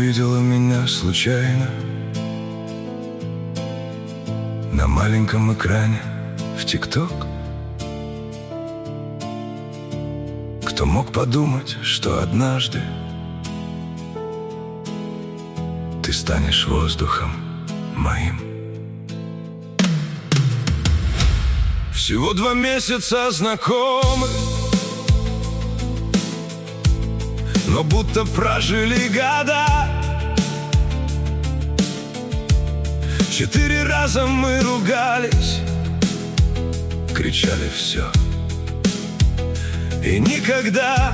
увидела меня случайно на маленьком экране в ТикТок. Кто мог подумать, что однажды ты станешь воздухом моим. Всего 2 месяца знакомы, но будто прожили года. 4 раза мы ругались, кричали все и никогда.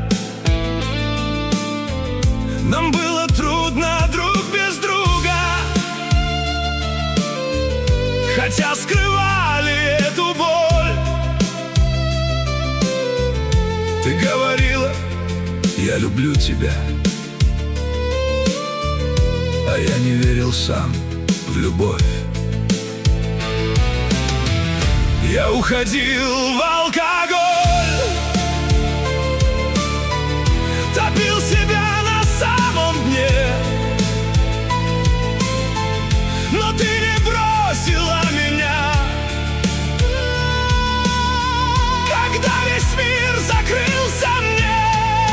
Нам было трудно друг без друга, хотя скрывали эту боль. Ты говорила: я люблю тебя, а я не верил сам в любовь. Я уходил в алкоголь, топил себя на самом дне, но ты не бросила меня, когда весь мир закрылся мне.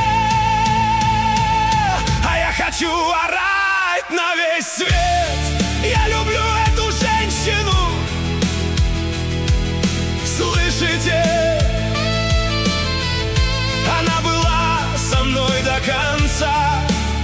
А я хочу орать на весь свет: я люблю эту женщину. Слышите? Она была со мной до конца,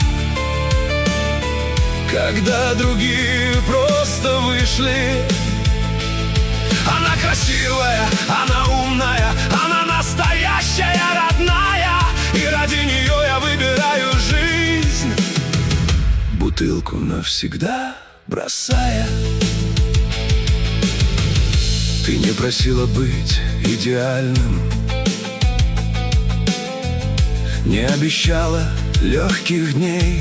когда другие просто вышли. Она красивая, она умная, она настоящая, родная, и ради нее я выбираю жизнь, бутылку навсегда бросая. Ты не просила быть идеальным, не обещала легких дней.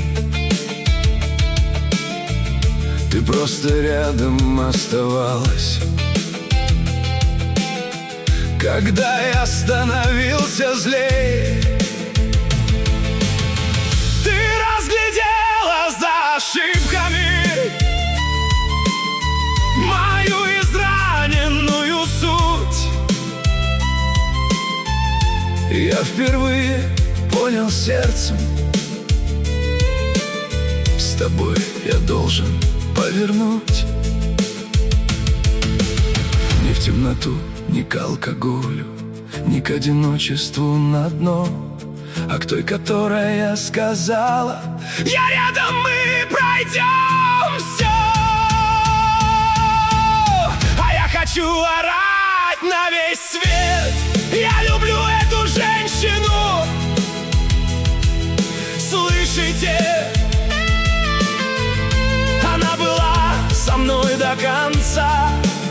Ты просто рядом оставалась, когда я становился злей. Ты разглядела за ошибками мою израненную суть. Я впервые понял сердцем: с тобой я должен повернуть. Ни в темноту, ни к алкоголю, ни к одиночеству на дно, а к той, которой я сказала: я рядом, мы пройдем все. А я хочу орать на весь свет: я люблю эту женщину. Слышите? Она была со мной до конца,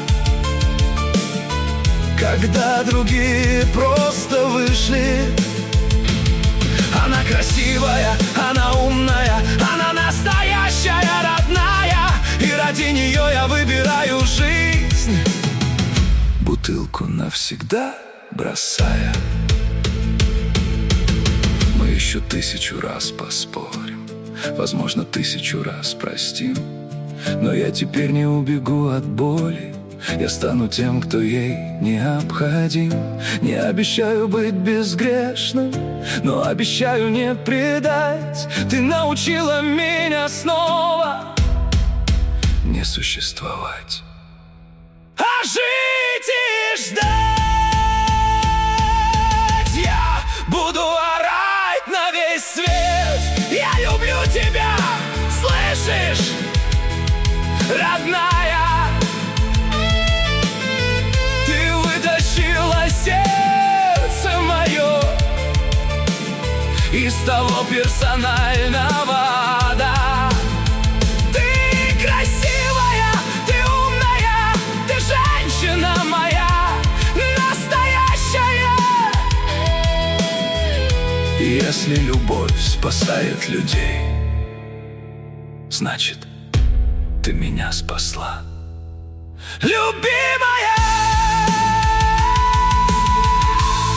когда другие просто вышли. Она красивая, она умная, она настоящая, родная, и ради нее я выбираю жизнь, бутылку навсегда бросая. Мы еще 1000 раз поспорим, возможно, 1000 раз простим, но я теперь не убегу от боли. Я стану тем, кто ей необходим. Не обещаю быть безгрешным, но обещаю не предать. Ты научила меня снова не существовать, а жить и ждать. Я буду орать на весь свет: я люблю тебя, слышишь, родная? Сердце мое из того персонального ада. Ты красивая, ты умная, ты женщина моя, настоящая. Если любовь спасает людей, значит, ты меня спасла, любимая.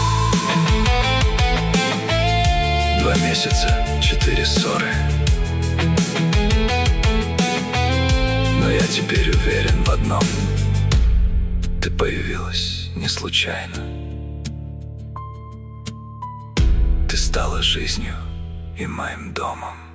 2 месяца, 4 ссоры, Но я теперь уверен в одном: ты появилась не случайно. Ты стала жизнью и моим домом.